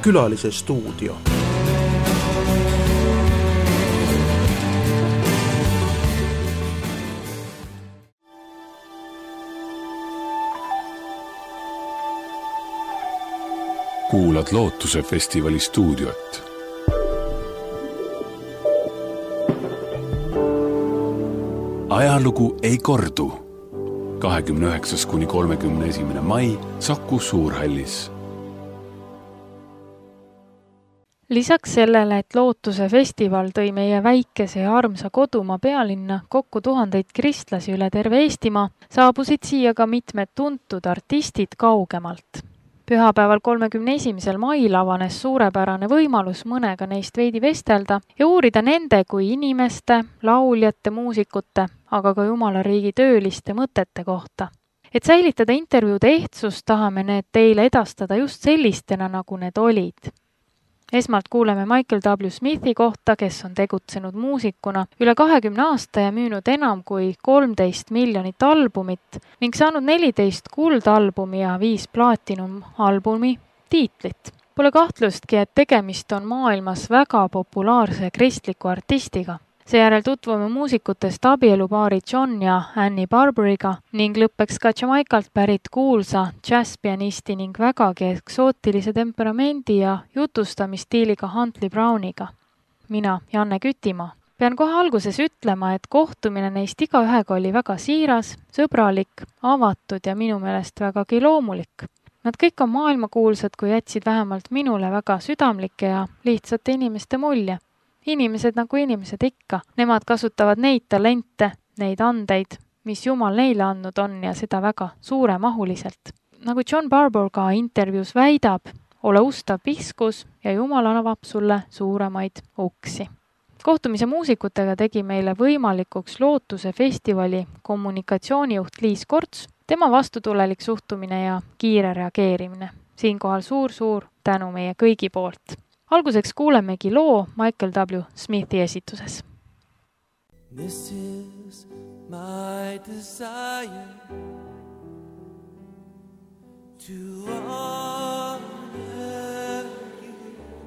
külalise stuudio. Kuulad Lootuse festivali stuudiot. Ajalugu ei kordu. 29.–31. mai Saku Suurhallis. Lisaks sellele, et Lootuse festival tõi meie väikese ja armsa kodumaa pealinna kokku tuhandeid kristlasi üle terve Eestimaa, saabusid siia ka mitmed tuntud artistid kaugemalt. Pühapäeval 31. mail avanes suurepärane võimalus mõnega neist veidi vestelda ja uurida nende kui inimeste, lauljate, muusikute, aga ka Jumala riigi tööliste mõtete kohta. Et säilitada intervjuude ehtsust, tahame need teile edastada just sellistena, nagu need olid. Esmalt kuuleme Michael W. Smithi kohta, kes on tegutsenud muusikuna üle 20 aasta ja müünud enam kui 13 miljonit albumit ning saanud 14 kuldalbumi ja 5 plaatinumalbumi tiitlit. Pole kahtlustki, et tegemist on maailmas väga populaarse kristliku artistiga. Seejärel tutvume muusikutest abielupaari John ja Annie Barberiga ning lõppeks ka Jamaikalt pärit kuulsa džässpianisti ning vägagi eksootilise temperamendi ja jutustamistiiliga Huntley Browniga. Mina, Janne Kütimaa. Pean kohe alguses ütlema, et kohtumine neist igaühega oli väga siiras, sõbralik, avatud ja minu meelest vägagi loomulik. Nad kõik on maailmakuulsad, kui jätsid vähemalt minule väga südamlike ja lihtsate inimeste mulje. Inimesed nagu inimesed ikka. Nemad kasutavad neid talente, neid andeid, mis Jumal neile andnud on ja seda väga suuremahuliselt. Nagu John Barbour ka intervjuus väidab, ole ustav piskus ja Jumal avab sulle suuremaid uksi. Kohtumise muusikutega tegi meile võimalikuks Lootuse festivali kommunikatsioonijuht Liis Korts, tema vastutulelik suhtumine ja kiire reageerimine. Siinkohal suur tänu meie kõigi poolt. Alguseks kuulemegi loo Michael W. Smithi esituses. This is my desire to honor you,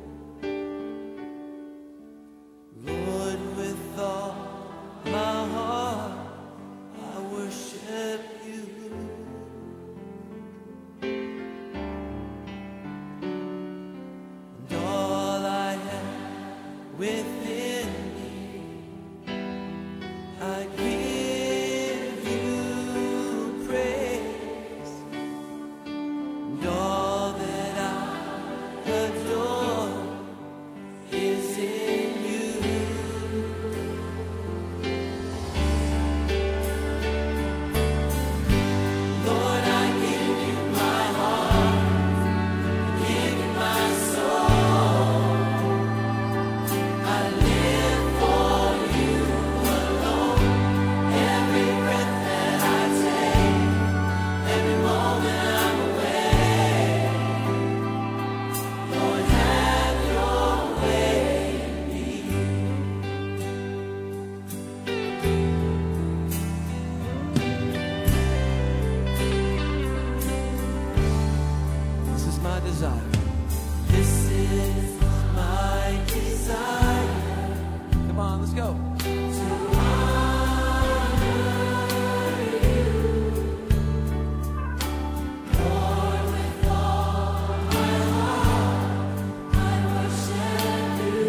Lord, with all my heart I worship you. Within me, I give you praise, and all that I adore is in you. Lord, I give you my heart, I give you my soul. This is my desire. Come on, let's go. To honor you, Lord, with all my heart, I worship you.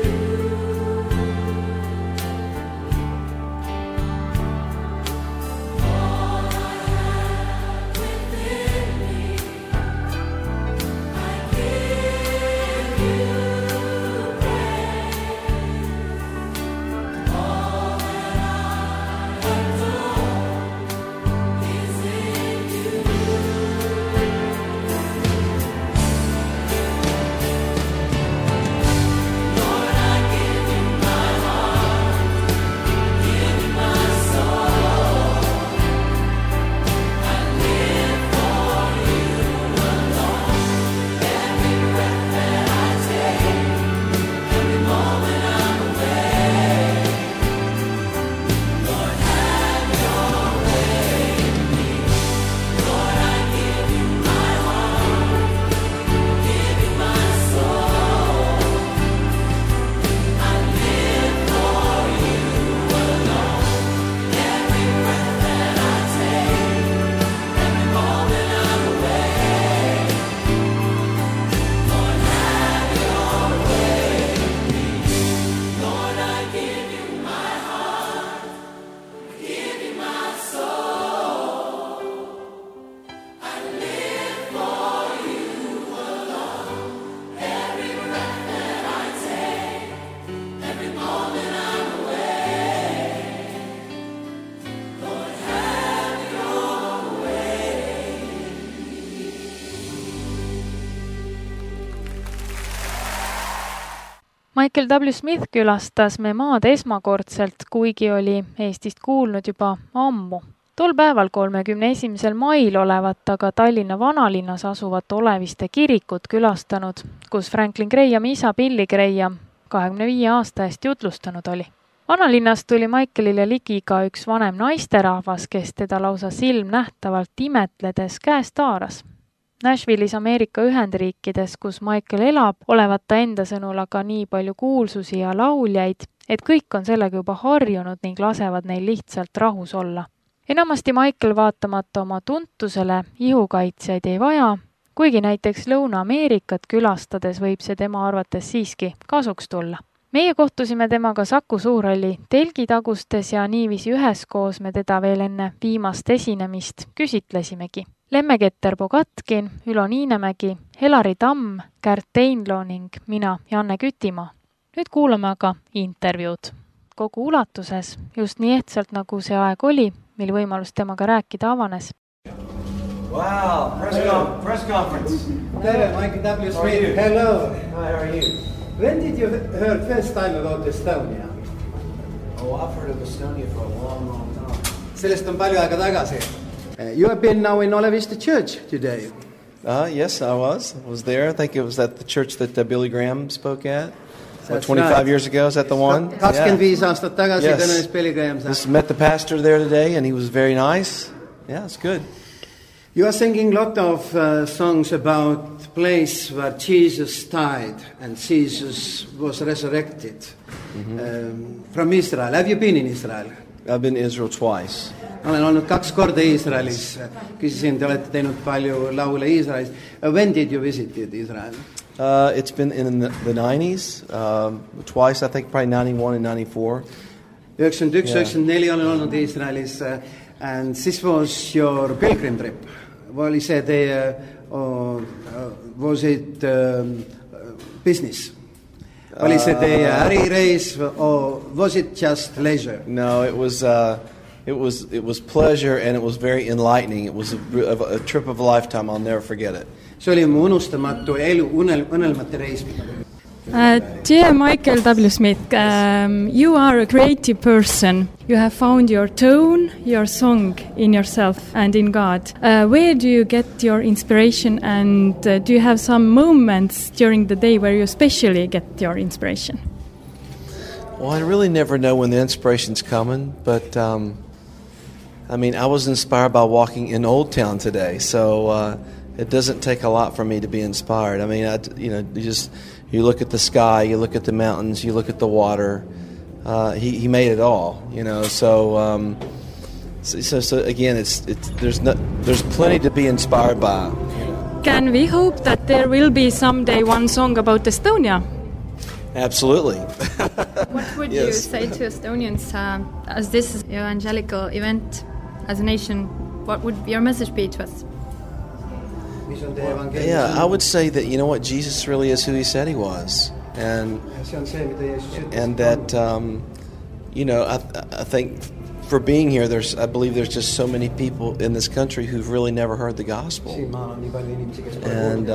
All I have within me, give you praise. All Michael W. Smith külastas me maad esmakordselt, kuigi oli Eestist kuulnud juba ammu. Tol päeval 31. mail olevat aga Tallinna vanalinnas asuvat Oleviste kirikut külastanud, kus Franklin Grahami isa Billy Graham 25 aasta eest jutlustanud oli. Vanalinnas tuli Michaelile ligi ka üks vanem naisterahvas, kes teda lausa silmnähtavalt imetledes käest haaras. Nashville'is Ameerika Ühendriikides, kus Michael elab, olevat ta enda sõnul aga nii palju kuulsusi ja lauljaid, et kõik on sellega juba harjunud ning lasevad neil lihtsalt rahus olla. Enamasti Michael vaatamata oma tuntusele ihukaitsjaid ei vaja, kuigi näiteks Lõuna-Ameerikat külastades võib see tema arvates siiski kasuks tulla. Meie kohtusime temaga Saku Suurhalli telgitagustes ja niiviisi üheskoos me teda veel enne viimast esinemist küsitlesimegi. Lemme Keter-Bogatkin, Ülo Niinemägi, Helari Tamm, Kärt Teinlo ning mina, Janne Kütimaa. Nüüd kuulame aga intervjuud. Kogu ulatuses, just nii ehtsalt nagu see aeg oli, mil võimalus temaga rääkida avanes. Wow, press conference. Tere, Michael W. Smith. Hello. Hi, how are you? When did you heard first time about Estonia? Oh, I've heard of Estonia for a long time. Sellest on palju aega tagasi. You have been now in Oleviste Church today. Yes, I was there. I think it was at the church that Billy Graham spoke at. That's 25 right. years ago, is that the one? 25 aastat tagasi Yes. kõneles Billy Graham. Just met the pastor there today, and he was very nice. Yeah, it's good. You are singing a lot of songs about the place where Jesus died and Jesus was resurrected from Israel. Have you been in Israel? I've been to Israel twice. Olen olnud 2 korda Iisraelis. Küsisin, te olete teinud palju laule Iisraelis. When did you visit Israel? It's been in the 90s, twice, I think, probably 91 and 94. 91-94 olen olnud Iisraelis. And this was your pilgrim trip. Oli see teie, was it business? Oli see teie ärireis or was it just leisure? No, it was pleasure, and it was very enlightening. It was a trip of a lifetime. I'll never forget it. See oli mu unustamatu elu, unelmate reis. Dear Michael W. Smith, you are a creative person. You have found your tone, your song in yourself and in God. Where do you get your inspiration, and do you have some moments during the day where you especially get your inspiration? Well, I really never know when the inspiration's coming, but I was inspired by walking in Old Town today, so it doesn't take a lot for me to be inspired. You look at the sky, you look at the mountains, you look at the water. He made it all, So again, there's plenty to be inspired by. Can we hope that there will be someday one song about Estonia? Absolutely. What would you say to Estonians as this is an evangelical event as a nation? What would your message be to us? Yeah, I would say that, Jesus really is who he said he was. And that, I think for being here, I believe there's just so many people in this country who've really never heard the gospel. And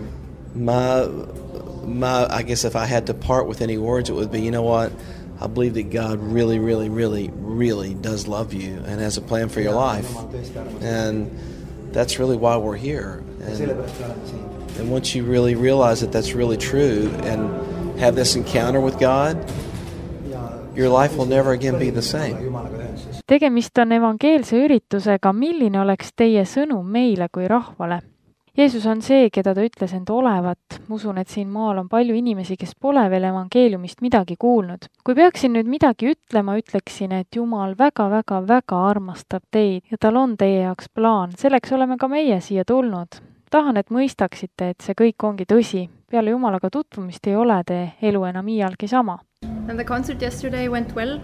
I guess if I had to part with any words, it would be, I believe that God really, really, really, really does love you and has a plan for your life. And that's really why we're here. And once you really realize that that's really true and have this encounter with God, your life will never again be the same. Tegemist on evangeelse üritusega, milline oleks teie sõnum meile kui rahvale? Jeesus on see, keda ta ütles end olevat. Usun, et siin maal on palju inimesi, kes pole veel evangeeliumist midagi kuulnud. Kui peaksin nüüd midagi ütlema, ütleksin, et Jumal väga armastab teid ja tal on teie jaoks plaan. Selleks oleme ka meie siia tulnud. Tahan, et mõistaksite, et see kõik ongi tõsi. Peale Jumalaga tutvumist ei ole te elu enam iialgi sama. And the concert yesterday went well?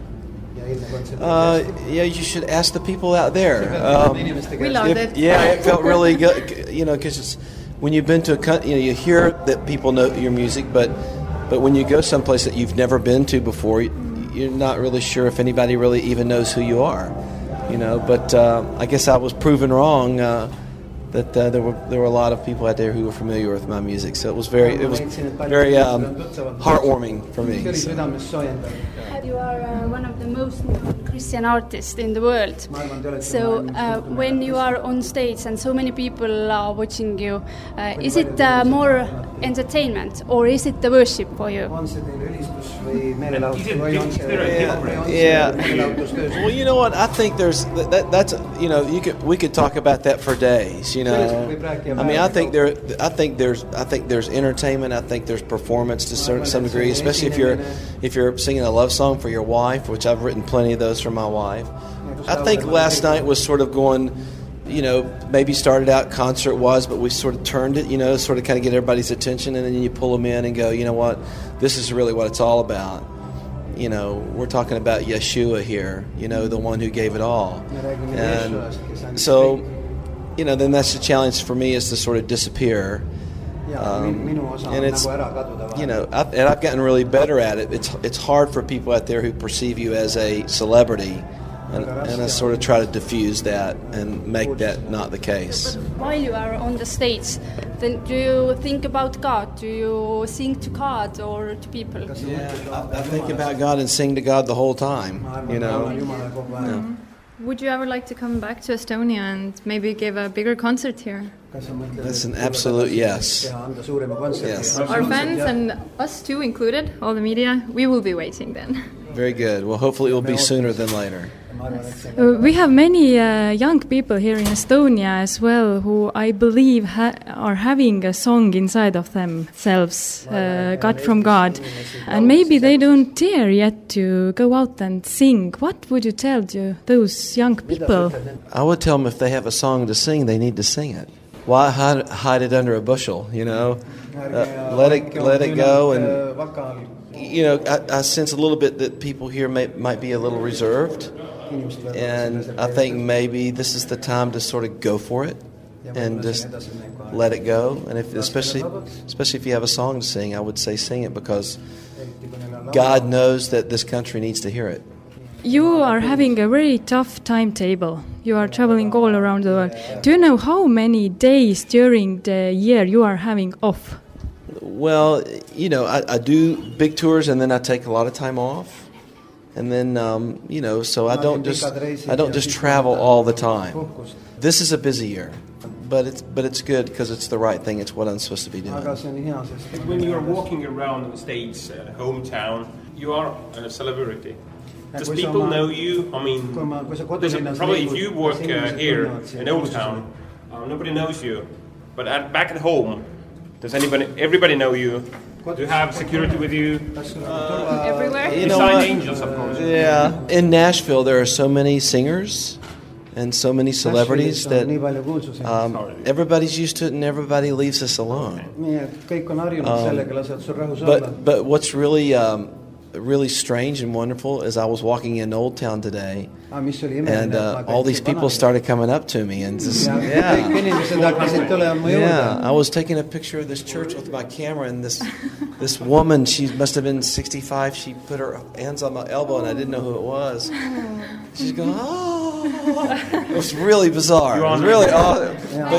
You should ask the people out there. We loved it. Yeah, it felt really good, because when you've been to you hear that people know your music, but when you go someplace that you've never been to before, you're not really sure if anybody really even knows who you are. But I guess I was proven wrong that there were a lot of people out there who were familiar with my music. So it was very heartwarming for me. So. You are one of the most known Christian artists in the world. So when you are on stage and so many people are watching you, is it more entertainment or is it the worship for you? Yeah. Well, you know what? I think there's that's we could talk about that for days. You know, I mean, I think there's entertainment. I think there's performance to some degree, especially if you're singing a love song for your wife, which I've written plenty of those for my wife. I think last night was sort of going, maybe started out concert-wise, but we sort of turned it, sort of kind of get everybody's attention, and then you pull them in and go, you know what, this is really what it's all about. We're talking about Yeshua here, the one who gave it all. And so, then that's the challenge for me, is to sort of disappear. And it's, I've gotten really better at it. It's hard for people out there who perceive you as a celebrity, and I sort of try to diffuse that and make that not the case. But while you are on the stage, then do you think about God? Do you sing to God or to people? Yeah, I think about God and sing to God the whole time. Yeah. Would you ever like to come back to Estonia and maybe give a bigger concert here? That's an absolute yes. Yes. Our fans and us too included, all the media, we will be waiting then. Very good. Well, hopefully it will be sooner than later. We have many young people here in Estonia as well who I believe are having a song inside of themselves, got from God. And maybe they don't dare yet to go out and sing. What would you tell to those young people? I would tell them if they have a song to sing, they need to sing it. Why hide it under a bushel, let it go. And, I sense a little bit that people here might be a little reserved. And I think maybe this is the time to sort of go for it and just let it go. And especially if you have a song to sing, I would say sing it, because God knows that this country needs to hear it. You are having a very tough timetable. You are traveling all around the world. Do you know how many days during the year you are having off? Well, I do big tours and then I take a lot of time off. And then, so I don't just travel all the time. This is a busy year, but it's good because it's the right thing. It's what I'm supposed to be doing. When you are walking around the States, hometown, you are a celebrity. Does people know you? I mean, probably if you work here in Old Town, nobody knows you. But back at home, does everybody know you? Do you have security with you? Everywhere? Besides angels, of course. Yeah. In Nashville, there are so many singers and so many celebrities that everybody's used to it and everybody leaves us alone. But what's really strange and wonderful is I was walking in Old Town today, and all these people started coming up to me and just I was taking a picture of this church with my camera, and this woman, she must have been 65, she put her hands on my elbow and I didn't know who it was. She's going, oh, it was really bizarre. It was really awesome.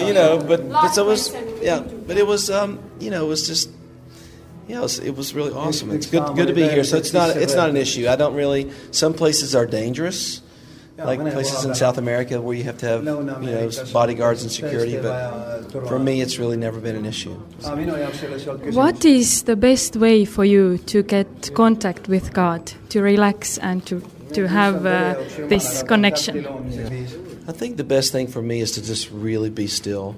But it was just. Yeah, it was really awesome. It's good to be here. So it's not an issue. I don't really. Some places are dangerous, like places in South America where you have to have bodyguards and security. But for me, it's really never been an issue. What is the best way for you to get contact with God, to relax and to have this connection? I think the best thing for me is to just really be still.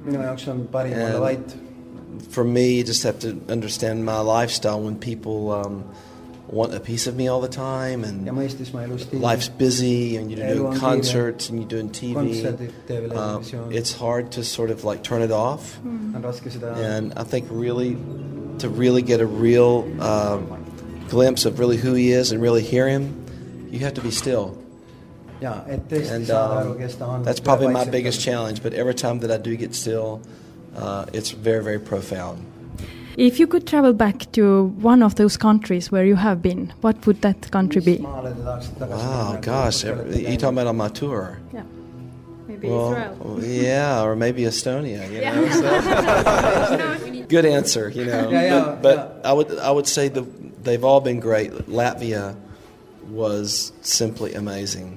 For me, you just have to understand my lifestyle. When people want a piece of me all the time, and life's busy, and you're doing concerts and you're doing TV, it's hard to sort of like turn it off. And I think to really get a real glimpse of really who he is and really hear him, you have to be still. And that's probably my biggest challenge. But every time that I do get still, it's very, very profound. If you could travel back to one of those countries where you have been, what would that country be? Wow, gosh. You're talking about on my tour? Yeah. Maybe maybe Israel. Yeah, or maybe Estonia, you know. So. Good answer, you know. But I would say they've all been great. Latvia was simply amazing.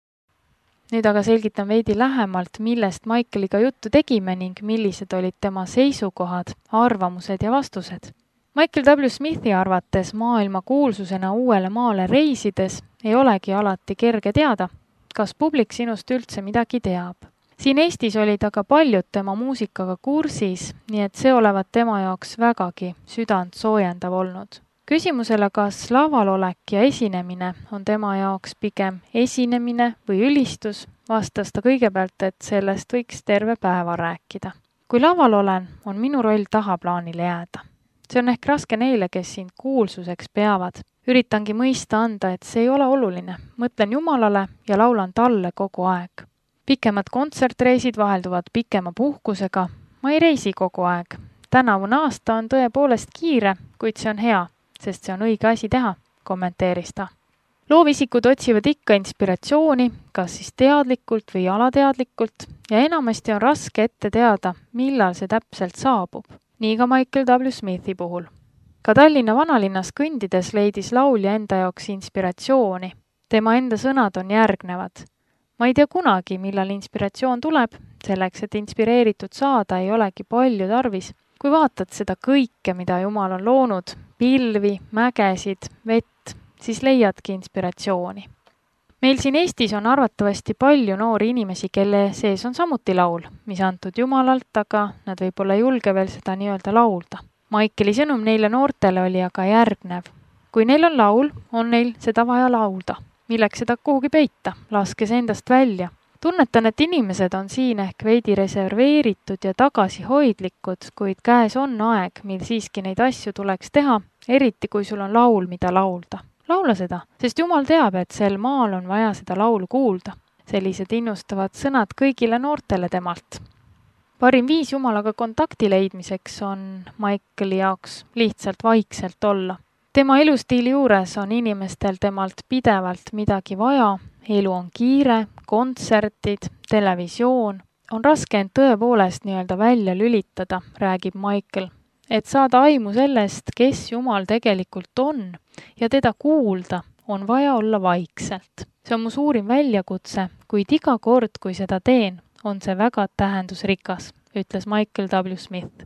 Nüüd aga selgitan veidi lähemalt, millest Michaeliga juttu tegime ning millised olid tema seisukohad, arvamused ja vastused. Michael W. Smithi arvates maailma kuulsusena uuele maale reisides ei olegi alati kerge teada, kas publik sinust üldse midagi teab. Siin Eestis olid aga paljud tema muusikaga kursis, nii et see olevat tema jaoks vägagi südant soojendav olnud. Küsimusele, kas lavalolek ja esinemine on tema jaoks pigem esinemine või ülistus, vastas ta kõigepealt, et sellest võiks terve päeva rääkida. Kui laval olen, on minu roll tahaplaanile jääda. See on ehk raske neile, kes sind kuulsuseks peavad. Üritangi mõista anda, et see ei ole oluline. Mõtlen Jumalale ja laulan talle kogu aeg. Pikemad kontsertreisid vahelduvad pikema puhkusega. Ma ei reisi kogu aeg. Tänavune aasta on tõepoolest kiire, kuid see on hea, sest see on õige asi teha, kommenteeris ta. Loovisikud otsivad ikka inspiratsiooni, kas siis teadlikult või alateadlikult, ja enamasti on raske ette teada, millal see täpselt saabub. Nii ka Michael W. Smithi puhul. Ka Tallinna vanalinnas kõndides leidis laulja enda jaoks inspiratsiooni. Tema enda sõnad on järgnevad. Ma ei tea kunagi, millal inspiratsioon tuleb, selleks, et inspireeritud saada ei olegi palju tarvis. Kui vaatad seda kõike, mida Jumal on loonud, pilvi, mägesid, vett, siis leiadki inspiratsiooni. Meil siin Eestis on arvatavasti palju noori inimesi, kelle sees on samuti laul, mis antud Jumalalt, aga nad võib-olla ei julge veel seda nii-öelda laulda. Michaeli sõnum neile noortele oli aga järgnev. Kui neil on laul, on neil seda vaja laulda. Milleks seda kuhugi peita, laske see endast välja. Tunnetan, et inimesed on siin ehk veidi reserveeritud ja tagasihoidlikud, kuid käes on aeg, mil siiski neid asju tuleks teha, eriti kui sul on laul, mida laulda. Laula seda, sest Jumal teab, et sel maal on vaja seda laulu kuulda. Sellised innustavad sõnad kõigile noortele temalt. Parim viis Jumalaga kontakti leidmiseks on Michaeli jaoks lihtsalt vaikselt olla. Tema elustiili juures on inimestel temalt pidevalt midagi vaja. Elu on kiire, kontsertid, televisioon. On raske end tõepoolest nii-öelda välja lülitada, räägib Michael. Et saada aimu sellest, kes Jumal tegelikult on ja teda kuulda, on vaja olla vaikselt. See on mu suurim väljakutse, kuid iga kord, kui seda teen, on see väga tähendusrikas, ütles Michael W. Smith.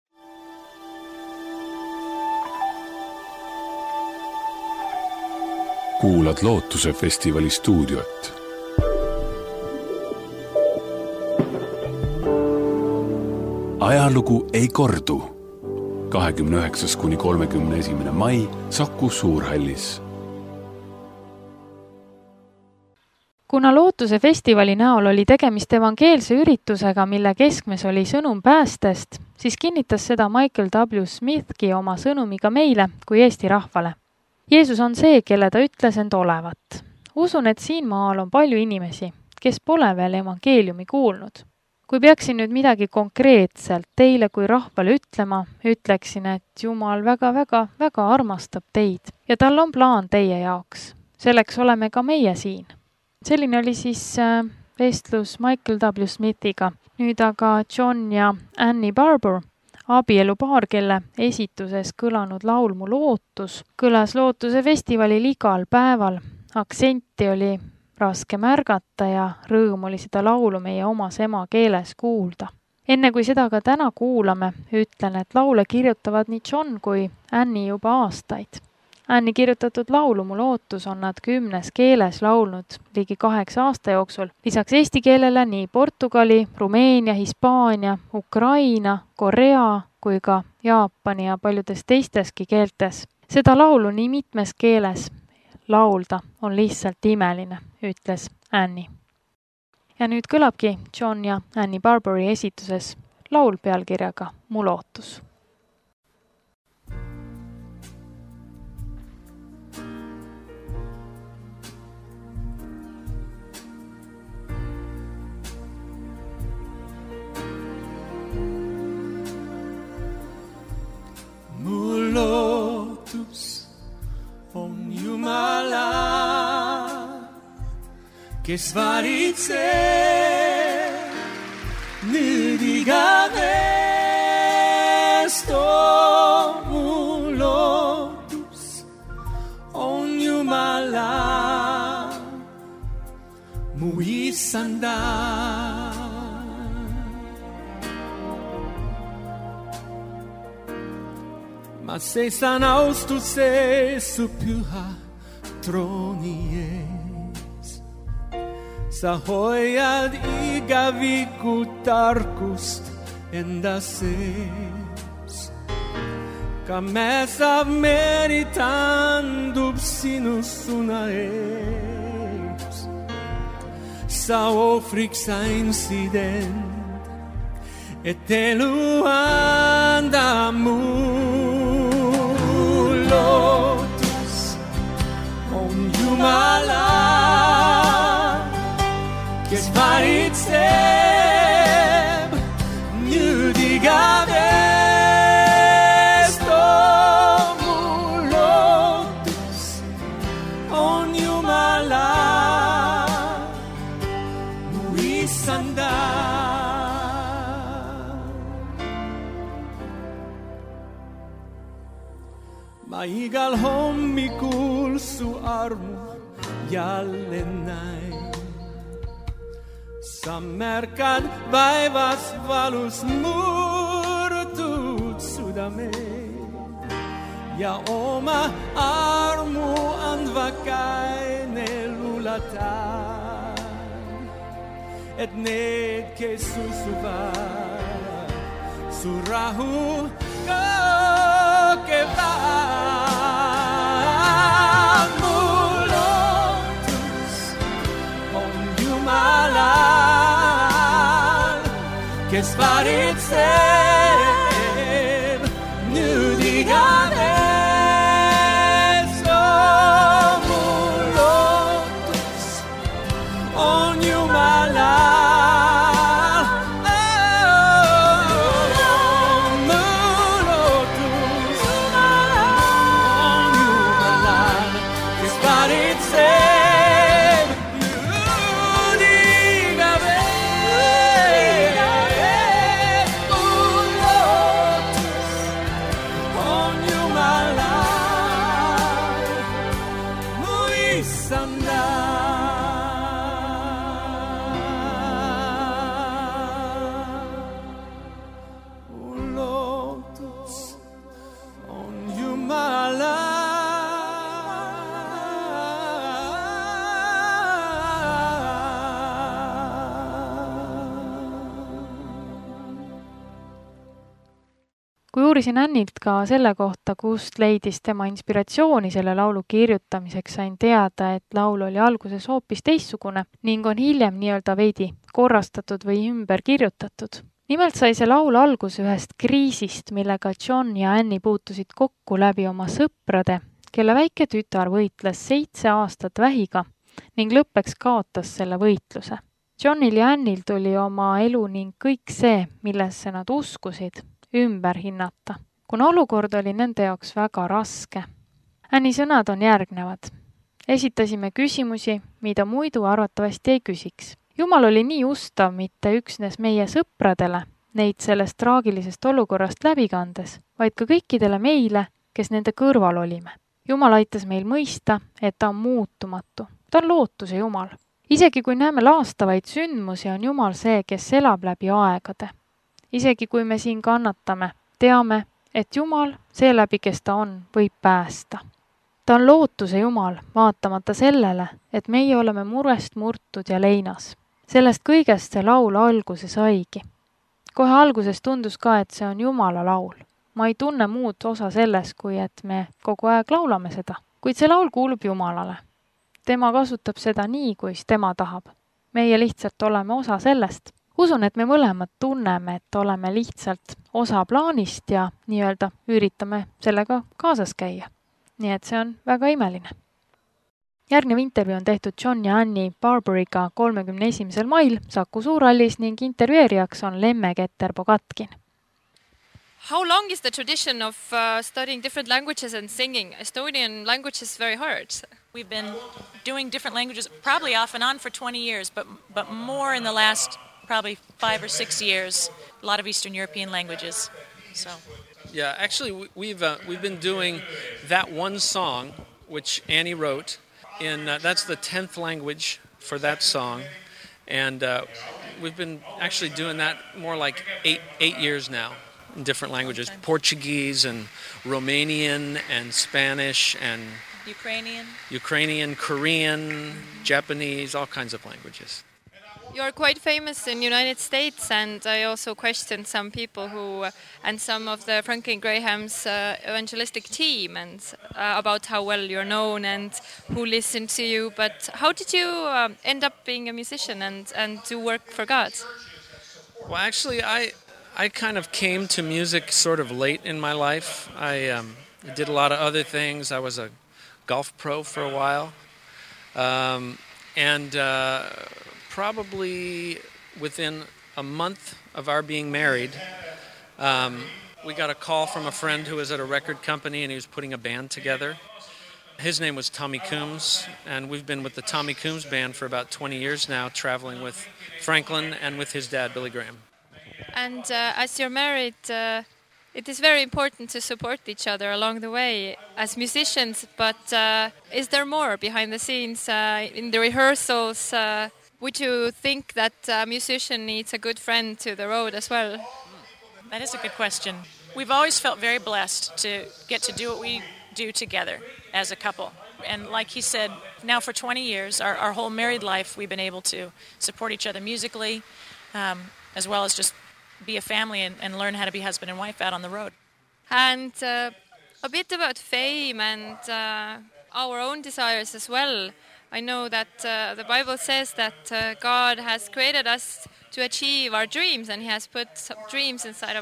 Kuulad Lootuse festivali stuudiot. Ajalugu ei kordu. 29. kuni 31. mai Saku Suurhallis. Kuna Lootuse festivali näol oli tegemist evangeelse üritusega, mille keskmes oli sõnum päästest, siis kinnitas seda Michael W. Smithki oma sõnumiga meile kui Eesti rahvale. Jeesus on see, kelle ta ütles end olevat. Usun, et siin maal on palju inimesi, kes pole veel evangeeliumi kuulnud. Kui peaksin nüüd midagi konkreetselt teile kui rahvale ütlema, ütleksin, et Jumal väga armastab teid ja tal on plaan teie jaoks. Selleks oleme ka meie siin. Selline oli siis vestlus Michael W. Smithiga. Nüüd aga John ja Annie Barber, abielupaar, kelle esituses kõlanud laul Mu lootus, kõlas Lootuse festivalil igal päeval. Aktsenti oli raske märgata ja rõõm oli seda laulu meie omas emakeeles kuulda. Enne kui seda ka täna kuulame, ütlen, et laule kirjutavad nii John kui Annie juba aastaid. Annie kirjutatud laulu Mu lootus on nad 10 keeles laulnud ligi 8 aasta jooksul. Lisaks eesti keelele nii Portugali, Rumeenia, Hispaania, Ukraina, Korea kui ka Jaapani ja paljudes teisteski keeltes. Seda laulu nii mitmes keeles laulda on lihtsalt imeline, ütles Annie. Ja nüüd kõlabki John ja Annie Barberi esituses laul pealkirjaga Mu lootus. Mu lootus on Jumala, kes valitseb nüüd igavest mu lootus on Jumala, mu issanda. Ma seisan austuses su püha trooni ees. Sa hoiad igaviku tarkust enda sees. Ka mäsav meri tandub sinu suna ees. Sa ohvriks andsid end, et elu anda mu. Lootus on Jumala, kes valitseb nüüd igavest. Mu lootus on Jumala, mu issanda. Ma igal hommikul su armu jälle näin. Sa märkad vaevas valus murtud südame ja oma armu andva käine lulatad, et need, kes usuvad, su rahu kogevad. Mu lootus on Jumalal, kes valitseb nüüd igavest. Mu lootus on Jumalal. Kui uurisin Annilt ka selle kohta, kust leidis tema inspiratsiooni selle laulu kirjutamiseks, sain teada, et laul oli alguses hoopis teistsugune ning on hiljem nii-öelda veidi korrastatud või ümber kirjutatud. Nimelt sai see laul alguse ühest kriisist, millega John ja Annie puutusid kokku läbi oma sõprade, kelle väike tütar võitles 7 aastat vähiga ning lõppeks kaotas selle võitluse. Johnil ja Annil tuli oma elu ning kõik see, millesse nad uskusid, ümber hinnata, kuna olukord oli nende jaoks väga raske. Anni sõnad on järgnevad. Esitasime küsimusi, mida muidu arvatavasti ei küsiks. Jumal oli nii ustav mitte üksnes meie sõpradele, neid sellest traagilisest olukorrast läbi kandes, vaid ka kõikidele meile, kes nende kõrval olime. Jumal aitas meil mõista, et ta on muutumatu. Ta on lootuse Jumal. Isegi kui näeme laastavaid sündmusi, on Jumal see, kes elab läbi aegade. Isegi kui me siin kannatame, teame, et Jumal, seeläbi, kes ta on, võib päästa. Ta on lootuse Jumal, vaatamata sellele, et meie oleme murest murtud ja leinas. Sellest kõigest see laul alguse saigi. Kohe alguses tundus ka, et see on Jumala laul. Ma ei tunne muud osa selles, kui et me kogu aeg laulame seda. Kuid see laul kuulub Jumalale. Tema kasutab seda nii, kuis tema tahab. Meie lihtsalt oleme osa sellest. Usun, et me mõlemad tunneme, et oleme lihtsalt osa plaanist ja nii-öelda üritame sellega kaasas käia. Nii et see on väga imeline. Järgnev intervjuu on tehtud John ja Annie Barberiga 31. mail Saku Suurhallis ning intervjueerijaks on Lemme Keter-Bogatkin. How long is the tradition of studying different languages and singing? Estonian language is very hard. We've been doing different languages probably off and on for 20 years, but more in the last probably 5 or 6 years, a lot of Eastern European languages. So. Yeah, actually, we've been doing that one song, which Annie wrote, in that's the 10th language for that song, and we've been actually doing that more like 8 years now in different languages, Portuguese and Romanian and Spanish and Ukrainian, Korean, Japanese, all kinds of languages. You're quite famous in the United States, and I also questioned some people and some of the Franklin Graham's evangelistic team, and about how well you're known and who listened to you. But how did you end up being a musician and do work for God? Well, actually, I kind of came to music sort of late in my life. I did a lot of other things. I was a golf pro for a while, and probably within a month of our being married, we got a call from a friend who was at a record company and he was putting a band together. His name was Tommy Coombs, and we've been with the Tommy Coombs band for about 20 years now, traveling with Franklin and with his dad, Billy Graham. And as you're married, it is very important to support each other along the way as musicians, but is there more behind the scenes in the rehearsals? Would you think that a musician needs a good friend to the road as well? That is a good question. We've always felt very blessed to get to do what we do together as a couple. And like he said, now for 20 years, our whole married life, we've been able to support each other musically, as well as just be a family and learn how to be husband and wife out on the road. And a bit about fame and our own desires as well. I know that the Bible says that God has created us to achieve our dreams, and He has put some dreams inside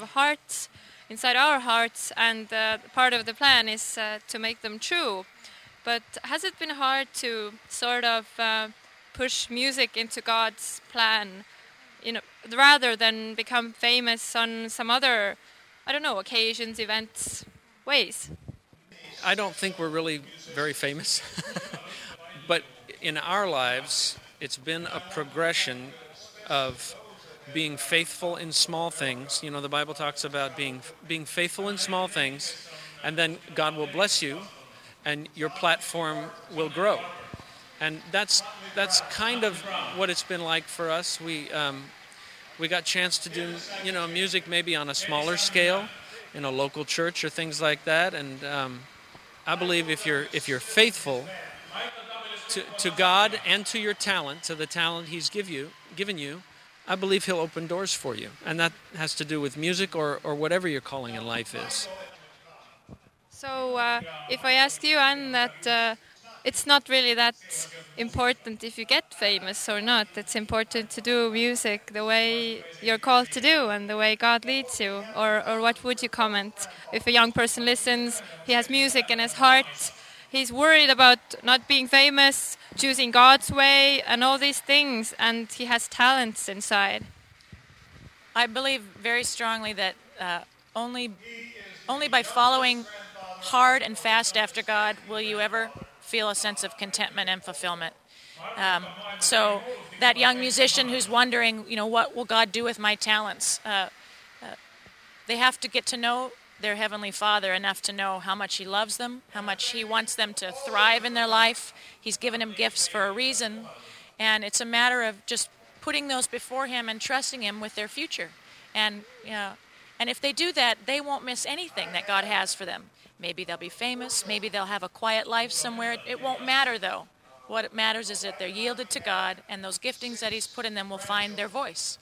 our hearts, and part of the plan is to make them true. But has it been hard to sort of push music into God's plan, rather than become famous on some other, occasions, events, ways? I don't think we're really very famous. But in our lives, it's been a progression of being faithful in small things. The Bible talks about being faithful in small things, and then God will bless you, and your platform will grow. And that's kind of what it's been like for us. We got a chance to do, music maybe on a smaller scale in a local church or things like that. And I believe if you're faithful to God and to your talent, to the talent He's given you, I believe He'll open doors for you. And that has to do with music or whatever your calling in life is. So if I ask you, Anne, that it's not really that important if you get famous or not. It's important to do music the way you're called to do and the way God leads you. Or what would you comment? If a young person listens, he has music in his heart, he's worried about not being famous, choosing God's way and all these things, and he has talents inside. I believe very strongly that only by following hard and fast after God will you ever feel a sense of contentment and fulfillment. So that young musician who's wondering, what will God do with my talents? They have to get to know their Heavenly Father enough to know how much He loves them, how much He wants them to thrive in their life. He's given them gifts for a reason, and it's a matter of just putting those before Him and trusting Him with their future. And if they do that, they won't miss anything that God has for them. Maybe they'll be famous, maybe they'll have a quiet life somewhere. It won't matter, though. What it matters is that they're yielded to God, and those giftings that He's put in them will find their voice.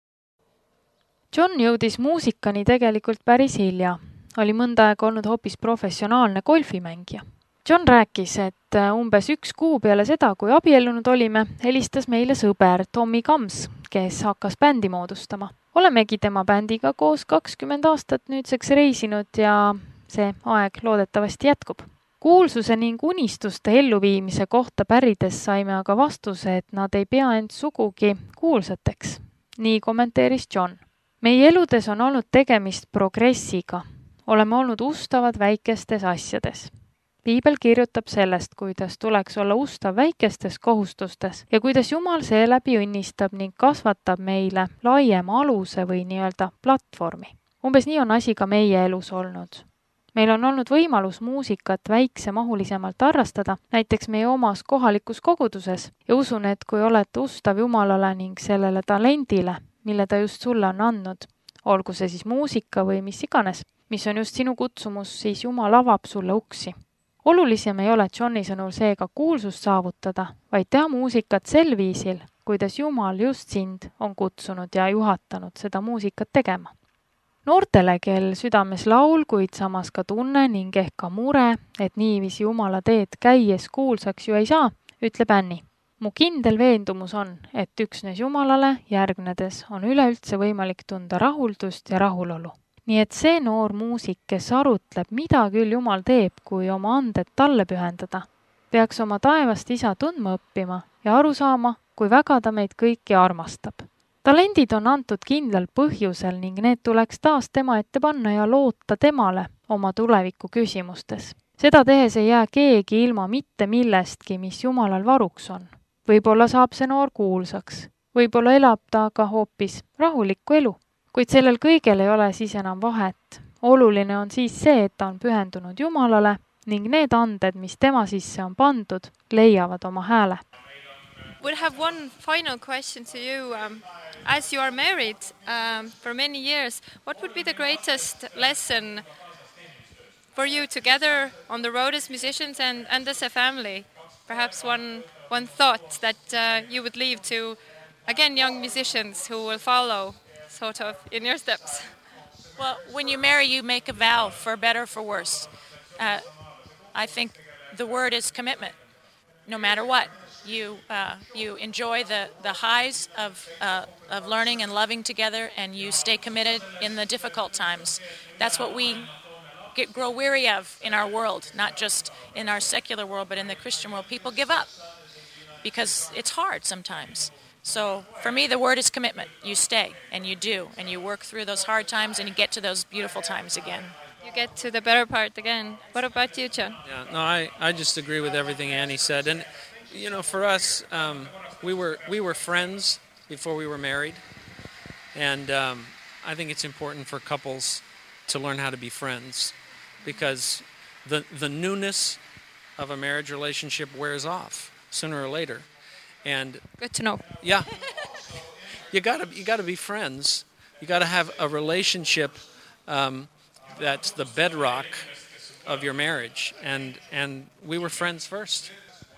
John jõudis muusikani tegelikult päris hilja. Oli mõnda aega olnud hoopis professionaalne golfimängija. John rääkis, et umbes 1 kuu peale seda, kui abiellunud olime, helistas meile sõber Tommy Kams, kes hakkas bändi moodustama. Olemegi tema bändiga koos 20 aastat nüüdseks reisinud ja see aeg loodetavasti jätkub. Kuulsuse ning unistuste elluviimise kohta pärides saime aga vastuse, et nad ei pea end sugugi kuulsateks. Nii kommenteeris John. Meie eludes on olnud tegemist progressiga. Oleme olnud ustavad väikestes asjades. Piibel kirjutab sellest, kuidas tuleks olla ustav väikestes kohustustes ja kuidas Jumal seeläbi õnnistab ning kasvatab meile laiema aluse või nii-öelda platvormi. Umbes nii on asi ka meie elus olnud. Meil on olnud võimalus muusikat väiksemahulisemalt harrastada, näiteks meie omas kohalikus koguduses, ja usun, et kui olete ustav Jumalale ning sellele talendile, mille ta just sulle on andnud, olgu see siis muusika või mis iganes, mis on just sinu kutsumus, siis Jumal avab sulle uksi. Olulisem ei ole Johni sõnul seega kuulsust saavutada, vaid teha muusikat sel viisil, kuidas Jumal just sind on kutsunud ja juhatanud seda muusikat tegema. Noortele, kel südames laul, kuid samas ka tunne ning ehk ka mure, et niiviisi Jumala teed käies kuulsaks ju ei saa, ütleb Anni. Mu kindel veendumus on, et üksnes Jumalale järgnedes on üleüldse võimalik tunda rahuldust ja rahulolu. Nii et see noor muusik, kes arutleb, mida küll Jumal teeb, kui oma anded talle pühendada, peaks oma taevast isa tundma õppima ja aru saama, kui väga ta meid kõiki armastab. Talendid on antud kindlal põhjusel ning need tuleks taas tema ette panna ja loota temale oma tuleviku küsimustes. Seda tehes ei jää keegi ilma mitte millestki, mis Jumalal varuks on. Võib-olla saab see noor kuulsaks, võib-olla elab ta aga hoopis rahulikku elu, kuid sellel kõigel ei ole siis enam vahet. Oluline on siis see, et ta on pühendunud Jumalale ning need anded, mis tema sisse on pandud, leiavad oma hääle. We'll have one final question to you. As you are married for many years, what would be the greatest lesson for you together on the road as musicians and as a family? Perhaps one thought that you would leave to, again, young musicians who will follow sort of in your steps. Well, when you marry, you make a vow for better or for worse. I think the word is commitment, no matter what. You enjoy the highs of learning and loving together, and you stay committed in the difficult times. That's what we grow weary of in our world, not just in our secular world, but in the Christian world. People give up because it's hard sometimes. So for me, the word is commitment. You stay, and you do, and you work through those hard times, and you get to those beautiful times again. You get to the better part again. What about you, John? Yeah, no, I just agree with everything Annie said. And you know, for us, we were friends before we were married, and I think it's important for couples to learn how to be friends, because the newness of a marriage relationship wears off sooner or later. And good to know. Yeah, you gotta be friends. You gotta have a relationship that's the bedrock of your marriage, and we were friends first.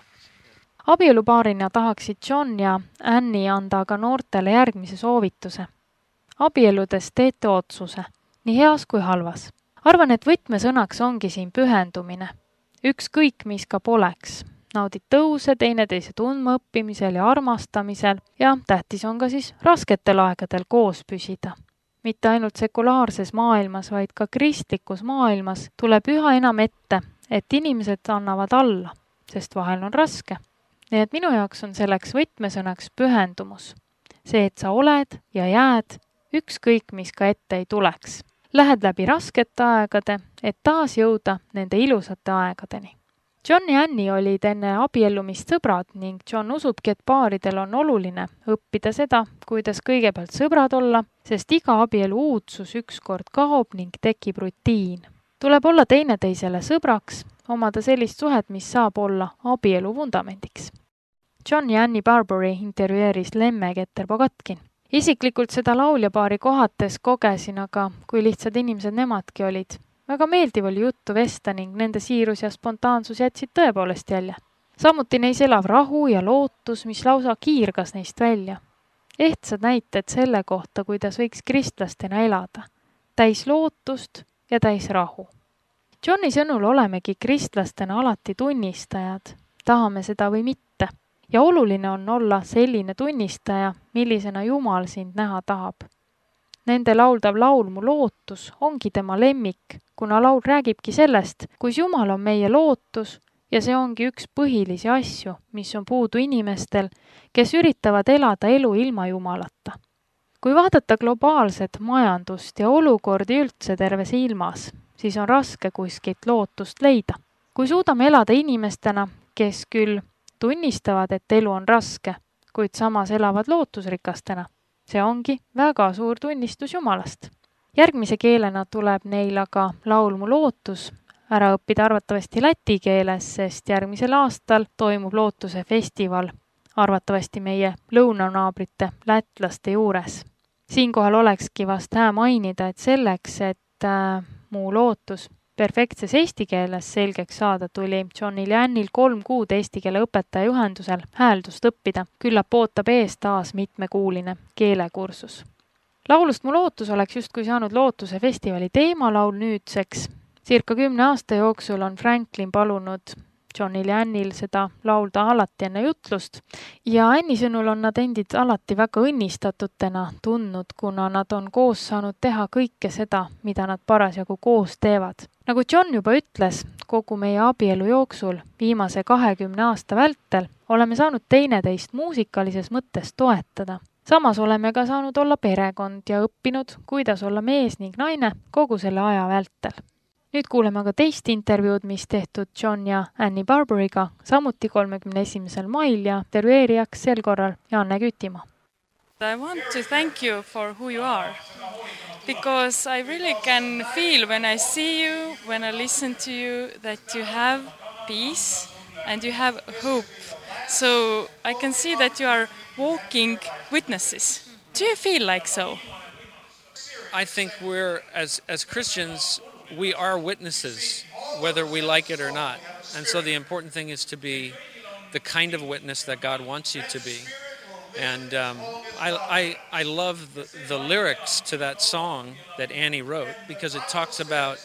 Abielupaarina tahaksid John ja Annie anda aga noortele järgmise soovituse. Abieludes teete otsuse, nii heas kui halvas. Arvan, et võtmesõnaks ongi siin pühendumine. Ükskõik, mis ka poleks. Naudid tõuse teineteise tundma õppimisel ja armastamisel ja tähtis on ka siis rasketel aegadel koos püsida. Mitte ainult sekulaarses maailmas, vaid ka kristlikus maailmas tuleb üha enam ette, et inimesed annavad alla, sest vahel on raske. Nii et minu jaoks on selleks võtmesõnaks pühendumus. See, et sa oled ja jääd, ükskõik mis ka ette ei tuleks. Lähed läbi raskete aegade, et taas jõuda nende ilusate aegadeni. John ja Annie olid enne abiellumist sõbrad ning John usubki, et paaridel on oluline õppida seda, kuidas kõigepealt sõbrad olla, sest iga abielu uudsus ükskord kaob ning tekib rutiin. Tuleb olla teineteisele sõbraks, omada sellist suhet, mis saab olla abielu vundamendiks. John ja Annie Barbary intervjueeris Lemme Keter-Bogatkin. Isiklikult seda lauljapaari kohates kogesin, aga kui lihtsad inimesed nemadki olid. Väga meeldiv oli juttu vesta ning nende siirus ja spontaansus jätsid tõepoolest jälje. Samuti neis elav rahu ja lootus, mis lausa kiirgas neist välja. Ehtsad näited selle kohta, kuidas võiks kristlastena elada. Täis lootust ja täis rahu. Johni sõnul olemegi kristlastena alati tunnistajad, tahame seda või mitte. Ja oluline on olla selline tunnistaja, millisena Jumal sind näha tahab. Nende lauldav laul Mu lootus ongi tema lemmik, kuna laul räägibki sellest, kus Jumal on meie lootus ja see ongi üks põhilisi asju, mis on puudu inimestel, kes üritavad elada elu ilma Jumalata. Kui vaadata globaalset majandust ja olukordi üldse terves ilmas, siis on raske kuskilt lootust leida. kui suudame elada inimestena, kes küll tunnistavad, et elu on raske, kuid samas elavad lootusrikastena, see ongi väga suur tunnistus Jumalast. Järgmise keelena tuleb neil aga laul Mu lootus ära õppida arvatavasti läti keeles, sest järgmisel aastal toimub lootuse festival arvatavasti meie lõunanaabrite lätlaste juures. Siinkohal olekski vast hää mainida, et selleks, et Mu lootus perfektses eesti keeles selgeks saada, tuli Johnil ja Annil 3 kuud eesti keele õpetaja juhendusel hääldust õppida. Küllap ootab ees taas mitmekuuline keelekursus. Laulust Mu lootus oleks justkui saanud lootuse festivali teemalaul nüüdseks. Circa 10 aasta jooksul on Franklin palunud Johnil ja Annil seda laulda alati enne jutlust ja Anni sõnul on nad endid alati väga õnnistatutena tundnud, kuna nad on koos saanud teha kõike seda, mida nad parasjagu koos teevad. Nagu John juba ütles, kogu meie abielu jooksul viimase 20 aasta vältel oleme saanud teineteist muusikalises mõttes toetada. Samas oleme ka saanud olla perekond ja õppinud, kuidas olla mees ning naine kogu selle aja vältel. Nüüd kuuleme aga teist intervjuud, mis tehtud John ja Annie Barberiga, samuti 31. mail ja terveerijaks sel korral Janne Kütimaa. I want to thank you for who you are, because I really can feel when I see you, when I listen to you, that you have peace and you have hope. So I can see that you are walking witnesses. Do you feel like so? I think we're, as Christians, we are witnesses, whether we like it or not. And so the important thing is to be the kind of witness that God wants you to be. And I love the lyrics to that song that Annie wrote, because it talks about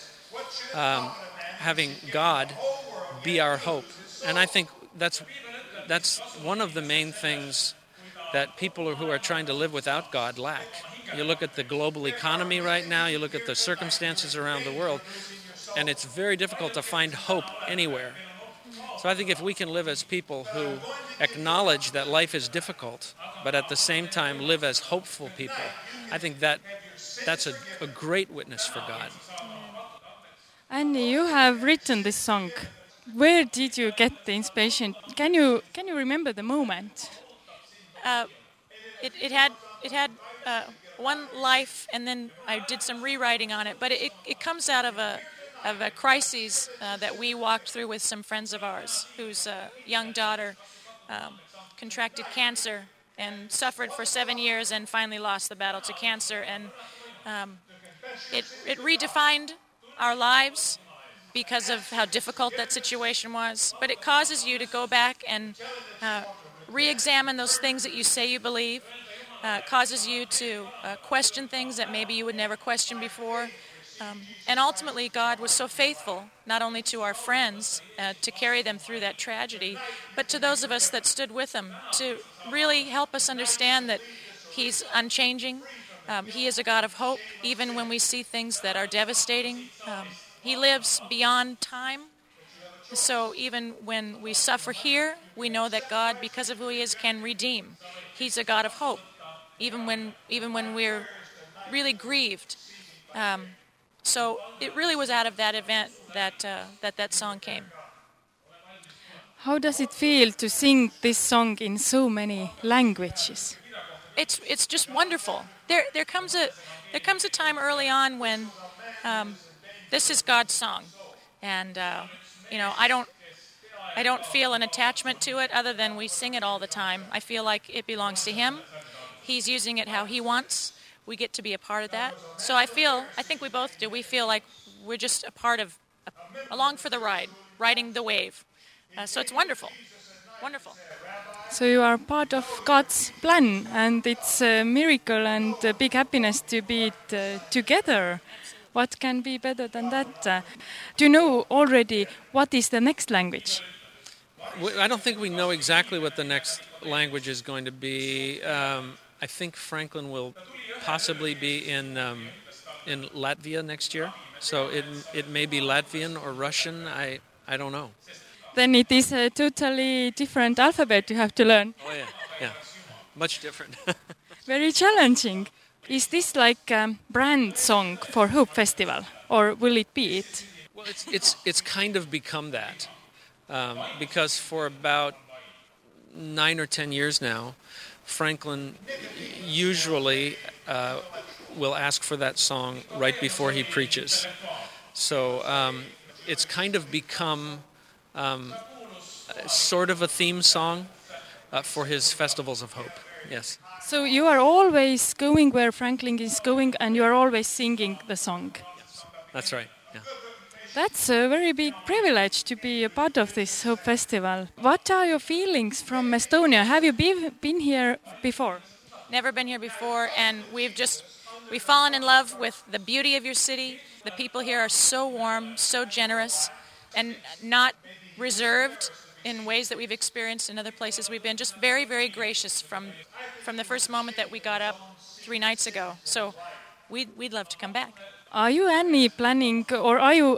having God be our hope. And I think that's one of the main things that people who are trying to live without God lack. You look at the global economy right now, you look at the circumstances around the world, and it's very difficult to find hope anywhere. So I think if we can live as people who acknowledge that life is difficult, but at the same time live as hopeful people, I think that's a great witness for God. Annie, you have written this song. Where did you get the inspiration? Can you remember the moment? It had one life, and then I did some rewriting on it. But it comes out of a crisis that we walked through with some friends of ours, whose young daughter contracted cancer and suffered for 7 years and finally lost the battle to cancer. And it redefined our lives because of how difficult that situation was. But it causes you to go back and re-examine those things that you say you believe. Causes you to question things that maybe you would never question before. And ultimately, God was so faithful, not only to our friends, to carry them through that tragedy, but to those of us that stood with them, to really help us understand that He's unchanging. He is a God of hope, even when we see things that are devastating. He lives beyond time. So even when we suffer here, we know that God, because of who He is, can redeem. He's a God of hope. Even when we're really grieved. So it really was out of that event that song came. How does it feel to sing this song in so many languages? It's just wonderful. There comes a time early on when this is God's song, and I don't feel an attachment to it other than we sing it all the time. I feel like it belongs to Him. He's using it how He wants. We get to be a part of that. So I think we both do. We feel like we're just a part of, along for the ride, riding the wave. So it's wonderful. Wonderful. So you are part of God's plan, and it's a miracle and a big happiness to be together. What can be better than that? Do you know already what is the next language? I don't think we know exactly what the next language is going to be. I think Franklin will possibly be in Latvia next year. So it may be Latvian or Russian. I don't know. Then it is a totally different alphabet you have to learn. Oh yeah, much different. Very challenging. Is this like a brand song for Hope Festival, or will it be it? Well, it's kind of become that because for about 9 or 10 years now, Franklin usually will ask for that song right before he preaches. So it's kind of become sort of a theme song for his Festivals of Hope. Yes. So you are always going where Franklin is going, and you are always singing the song. Yes. That's right. Yeah. That's a very big privilege to be a part of this Hope Festival. What are your feelings from Estonia? Have you been here before? Never been here before, and we've fallen in love with the beauty of your city. The people here are so warm, so generous, and not reserved in ways that we've experienced in other places we've been. Just very, very gracious from the first moment that we got up 3 nights ago. So we'd love to come back. Are you Annie planning, or are you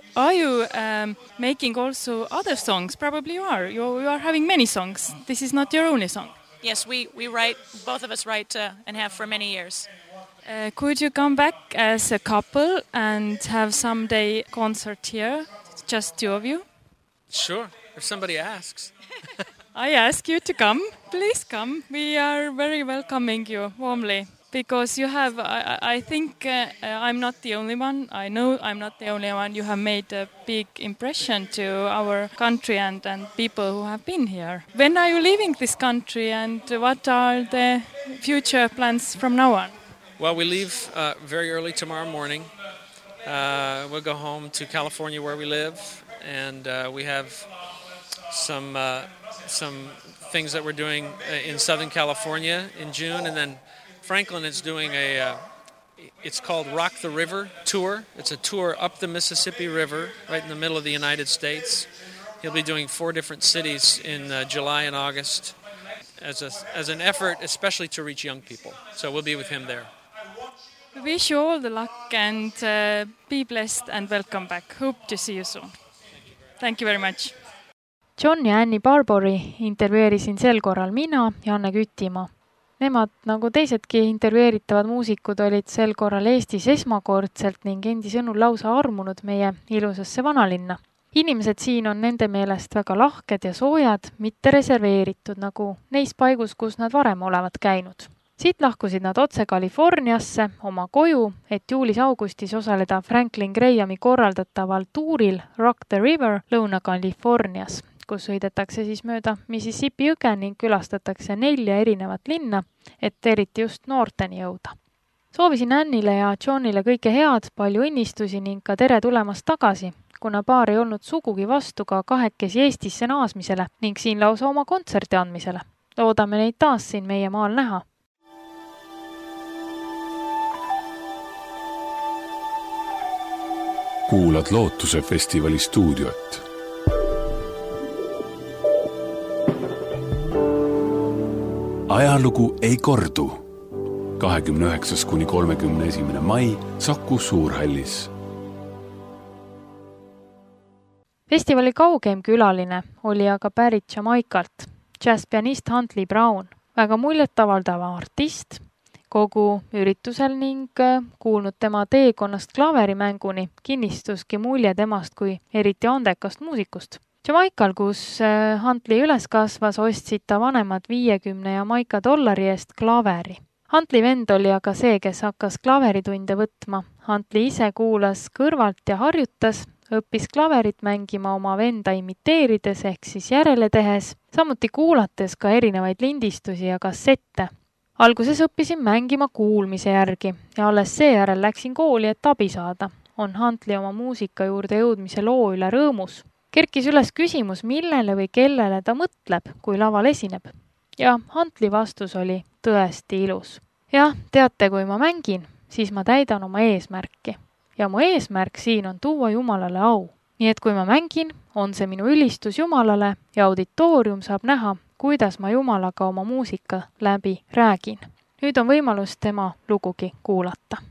making also other songs? Probably you are. You are having many songs. This is not your only song. Yes, we write. Both of us write and have for many years. Could you come back as a couple and have someday concert here, just 2 of you? Sure, if somebody asks. I ask you to come. Please come. We are very welcoming you warmly. Because you have, I think I'm not the only one. I know I'm not the only one. You have made a big impression to our country and people who have been here. When are you leaving this country, and what are the future plans from now on? Well, we leave very early tomorrow morning. We'll go home to California where we live, and we have some things that we're doing in Southern California in June, and then Franklin is doing it's called Rock the River Tour. It's a tour up the Mississippi River, right in the middle of the United States. He'll be doing 4 different cities in July and August as an effort, especially to reach young people. So we'll be with him there. We wish you all the luck, and be blessed and welcome back. Hope to see you soon. Thank you very much. John ja Annie Barbori intervjueerisin sel korral mina, Janne Kütimaa. Nemad, nagu teisedki intervjueeritavad muusikud, olid sel korral Eestis esmakordselt ning endi sõnul lausa armunud meie ilusasse vanalinna. Inimesed siin on nende meelest väga lahked ja soojad, mitte reserveeritud, nagu neis paigus, kus nad varem olevat käinud. Siit lahkusid nad otse Californiasse oma koju, et juulis-augustis osaleda Franklin Grahami korraldataval tuuril Rock the River Lõuna-Californias, kus sõidetakse siis mööda Mississippi jõge ning külastatakse 4 erinevat linna, et eriti just noorteni jõuda. Soovisin Annile ja Johnile kõike head, palju õnnistusi ning ka tere tulemast tagasi, kuna paar ei olnud sugugi vastu ka kahekesi Eestisse naasmisele ning siin lausa oma kontserti andmisele. Loodame neid taas siin meie maal näha. Kuulad Lootuse festivali stuudiot. Ajalugu ei kordu. 29. kuni 31. mai Saku Suurhallis. Festivali kaugeim külaline oli aga pärit Jamaikalt, džässpianist Huntley Brown, väga muljetavaldava artist, kogu üritusel ning kuulnud tema teekonnast klaverimänguni kinnistuski mulje temast kui eriti andekast muusikust. Jamaikal, kus Huntley üles kasvas, ostsid ta vanemad 50 Jamaika dollari eest klaveri. Huntley vend oli aga see, kes hakkas klaveritunde võtma. Huntley ise kuulas kõrvalt ja harjutas, õppis klaverit mängima oma venda imiteerides ehk siis järele tehes, samuti kuulates ka erinevaid lindistusi ja kassette. Alguses õppisin mängima kuulmise järgi ja alles seejärel läksin kooli, et abi saada. On Huntley oma muusika juurde jõudmise loo üle rõõmus. Kerkis üles küsimus, millele või kellele ta mõtleb, kui laval esineb. Ja Huntley vastus oli tõesti ilus. Jah, teate, kui ma mängin, siis ma täidan oma eesmärki. Ja mu eesmärk siin on tuua Jumalale au. Nii et kui ma mängin, on see minu ülistus Jumalale ja auditoorium saab näha, kuidas ma Jumalaga oma muusika läbi räägin. Nüüd on võimalus tema lugugi kuulata.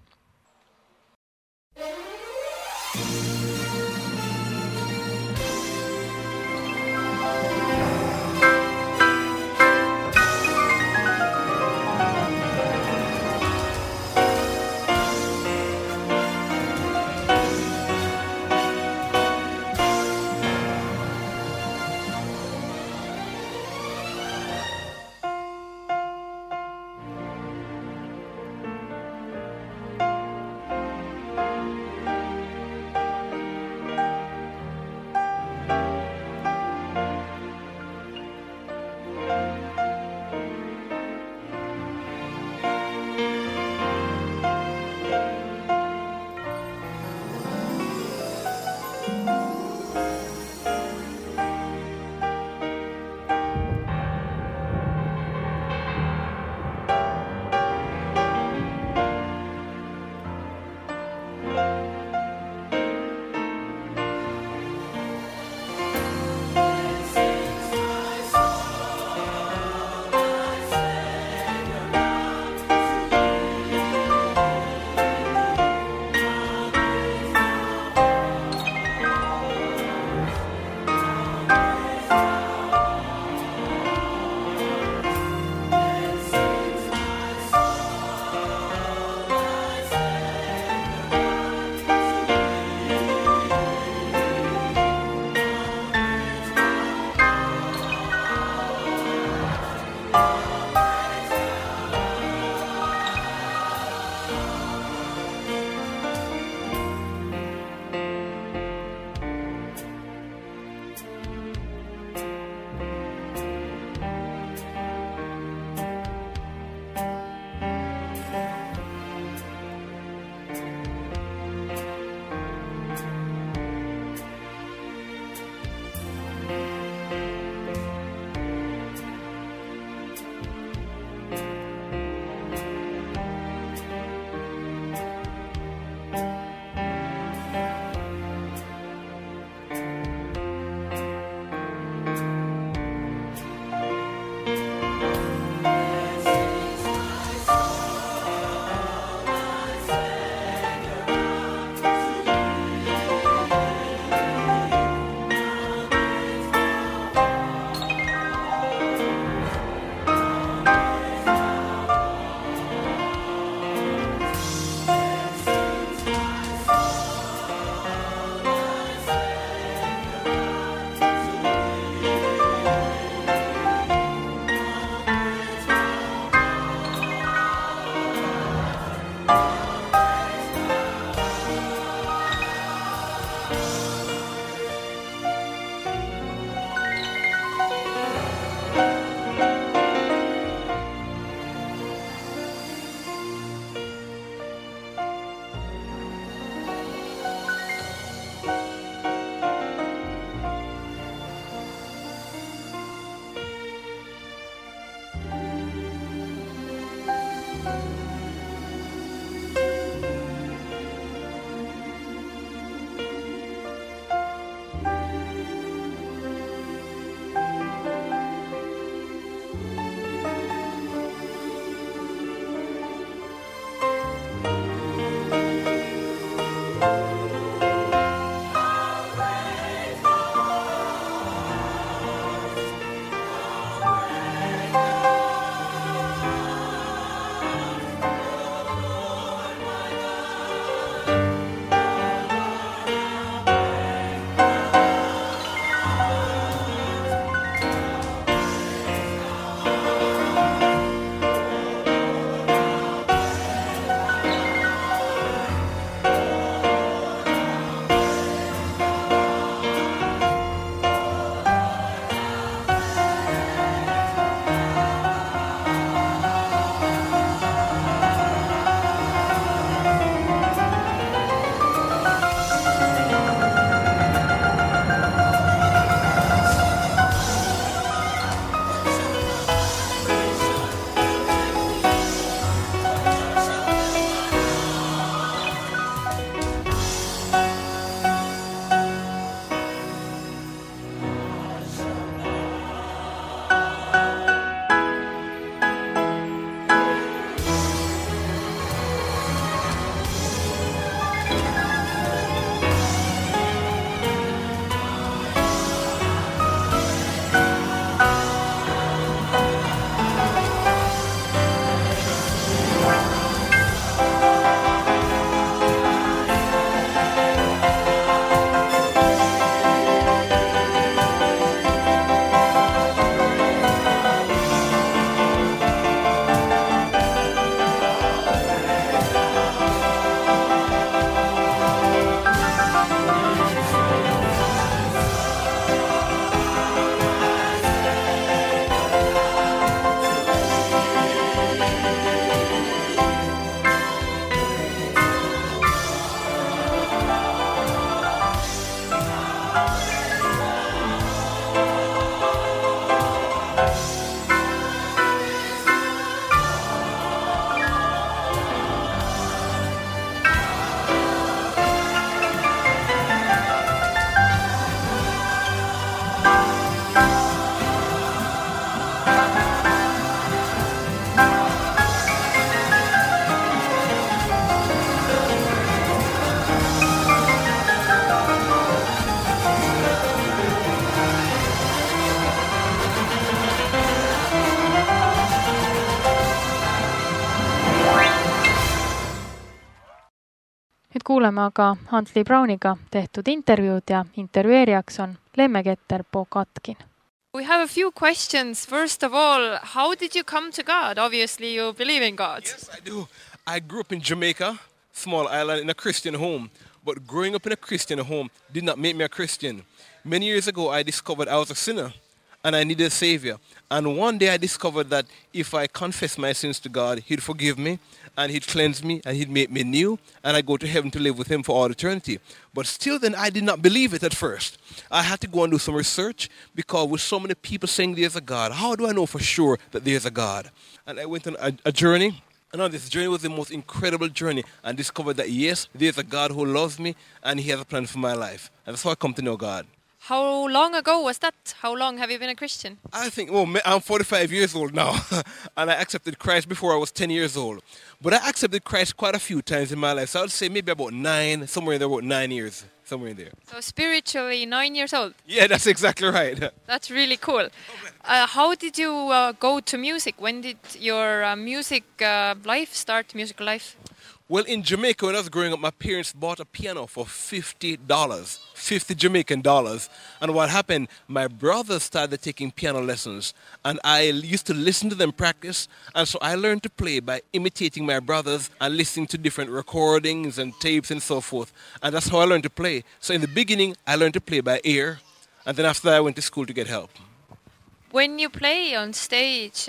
Nüüd kuuleme aga Huntley Browniga tehtud intervjuud ja intervjueerijaks on Lemmeketer Pokatkin. We have a few questions. First of all, how did you come to God? Obviously, you believe in God. Yes, I do. I grew up in Jamaica, small island, in a Christian home. But growing up in a Christian home did not make me a Christian. Many years ago, I discovered I was a sinner and I needed a savior. And one day I discovered that if I confess my sins to God, He'd forgive me and He'd cleanse me and He'd make me new and I'd go to heaven to live with Him for all eternity. But still then, I did not believe it at first. I had to go and do some research because with so many people saying there's a God, how do I know for sure that there's a God? And I went on a journey. And on this journey was the most incredible journey and discovered that yes, there's a God who loves me and He has a plan for my life. And that's how I come to know God. How long ago was that? How long have you been a Christian? I think, I'm 45 years old now. And I accepted Christ before I was 10 years old. But I accepted Christ quite a few times in my life. So I would say maybe about 9, somewhere in there, about 9 years. Somewhere in there. So spiritually 9 years old? Yeah, that's exactly right. That's really cool. How did you go to music? When did your music life start, musical life? Well, in Jamaica, when I was growing up, my parents bought a piano for $50, 50 Jamaican dollars. And what happened, my brothers started taking piano lessons. And I used to listen to them practice. And so I learned to play by imitating my brothers and listening to different recordings and tapes and so forth. And that's how I learned to play. So in the beginning, I learned to play by ear. And then after that, I went to school to get help. When you play on stage,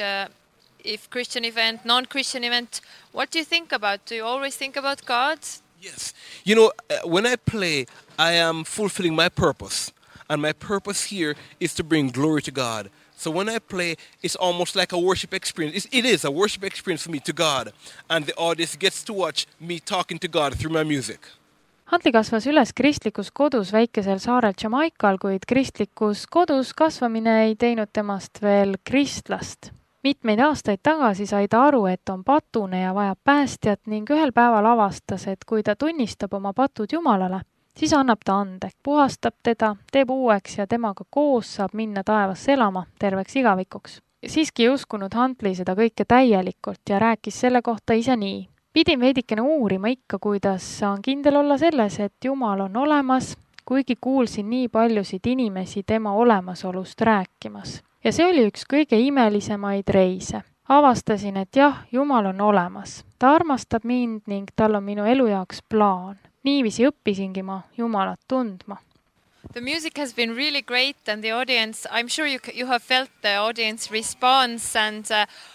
if Christian event, non-Christian event, what do you think about? Do you always think about God? Yes. You know, when I play, I am fulfilling my purpose. And my purpose here is to bring glory to God. So when I play, it's almost like a worship experience. It is a worship experience for me to God. And the audience gets to watch me talking to God through my music. Huntley kasvas üles kristlikus kodus väikesel saarel Jamaikal, kuid kristlikus kodus kasvamine ei teinud temast veel kristlast. Mitmeid aastaid tagasi sai ta aru, et on patune ja vajab päästjat ning ühel päeval avastas, et kui ta tunnistab oma patud Jumalale, siis annab ta andeks, puhastab teda, teeb uueks ja temaga koos saab minna taevasse elama terveks igavikuks. Siiski ei uskunud Huntley seda kõike täielikult ja rääkis selle kohta ise nii. Pidin veidikene uurima ikka, kuidas saan kindel olla selles, et Jumal on olemas, kuigi kuulsin nii paljusid inimesi tema olemasolust rääkimas. Ja see oli üks kõige imelisemaid reise. Avastasin, et jah, Jumal on olemas. Ta armastab mind ning tal on minu elu jaoks plaan. Niiviisi õppisingi ma Jumalat tundma. The music has been really great and the audience, I'm sure you have felt the audience response. And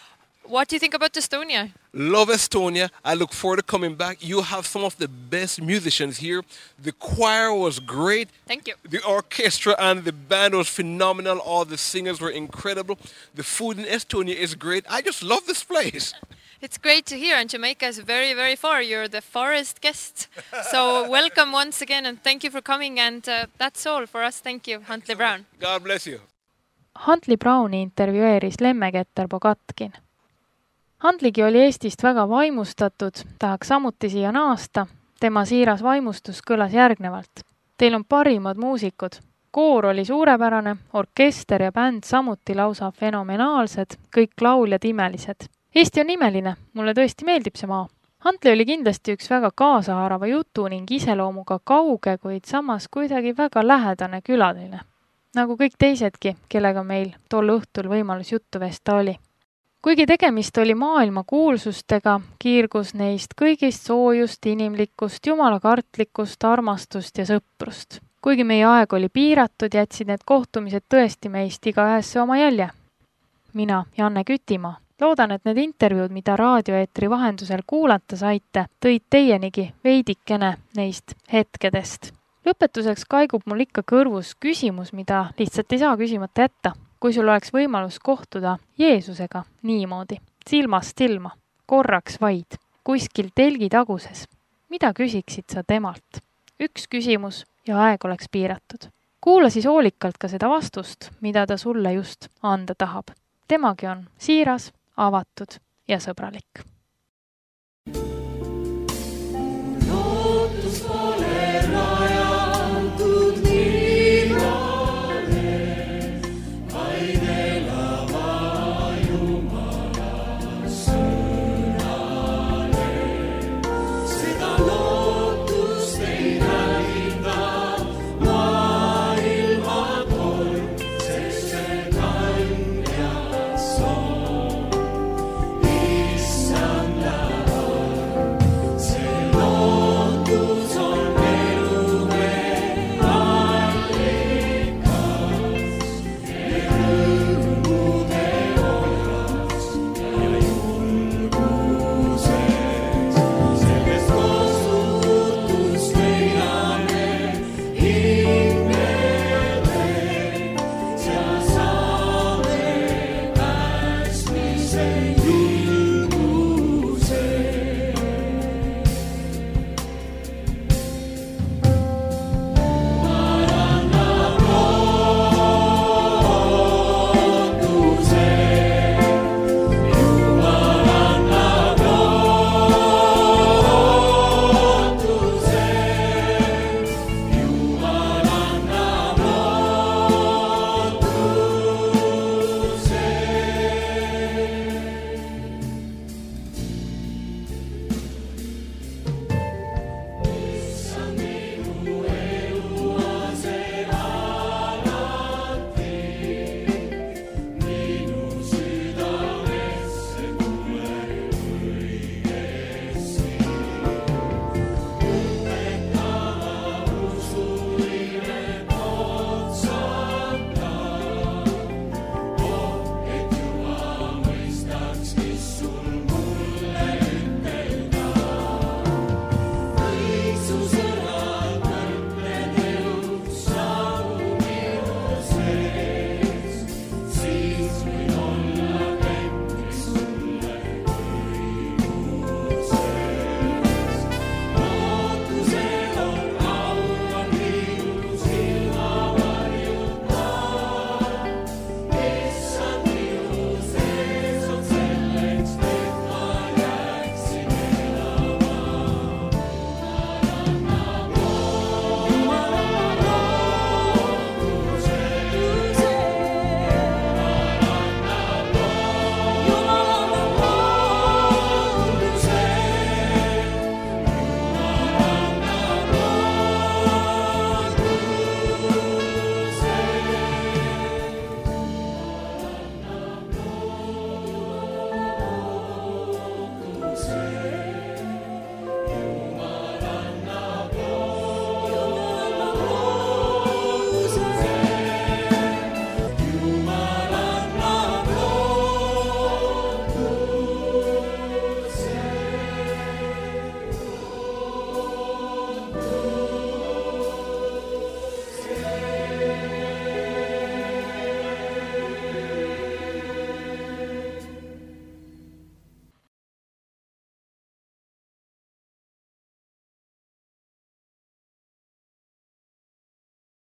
what do you think about Estonia? Love Estonia. I look forward to coming back. You have some of the best musicians here. The choir was great. Thank you. The orchestra and the band was phenomenal. All the singers were incredible. The food in Estonia is great. I just love this place. It's great to hear, and Jamaica is very, very far. You're the farthest guest. So welcome once again, and thank you for coming. And that's all for us. Thank you, Huntley Brown. God bless you. Huntley Browni intervjueeris Lemmeketer Pokatkin. Huntleygi oli Eestist väga vaimustatud, tahaks samuti siia naasta. Tema siiras vaimustus kõlas järgnevalt. Teil on parimad muusikud. Koor oli suurepärane, orkester ja bänd samuti lausa fenomenaalsed, kõik lauljad imelised. Eesti on imeline, mulle tõesti meeldib see maa. Huntley oli kindlasti üks väga kaasahaarava jutu ning iseloomuga kauge, kuid samas kuidagi väga lähedane külaline. Nagu kõik teisedki, kellega meil tol õhtul võimalus juttu vesta oli. Kuigi tegemist oli maailma kuulsustega, kiirgus neist kõigist soojust, inimlikkust, jumalakartlikkust, armastust ja sõprust. Kuigi meie aeg oli piiratud, jätsid need kohtumised tõesti meist igaühesse oma jälje. Mina, Janne Kütimaa. Loodan, et need intervjuud, mida raadioeetri vahendusel kuulata saite, tõid teienigi veidikene neist hetkedest. Lõpetuseks kaigub mul ikka kõrvus küsimus, mida lihtsalt ei saa küsimata jätta. Kui sul oleks võimalus kohtuda Jeesusega niimoodi, silmast silma, korraks vaid, kuskil telgi taguses, mida küsiksid sa temalt? Üks küsimus ja aeg oleks piiratud. Kuula siis hoolikalt ka seda vastust, mida ta sulle just anda tahab. Temagi on siiras, avatud ja sõbralik. Lootus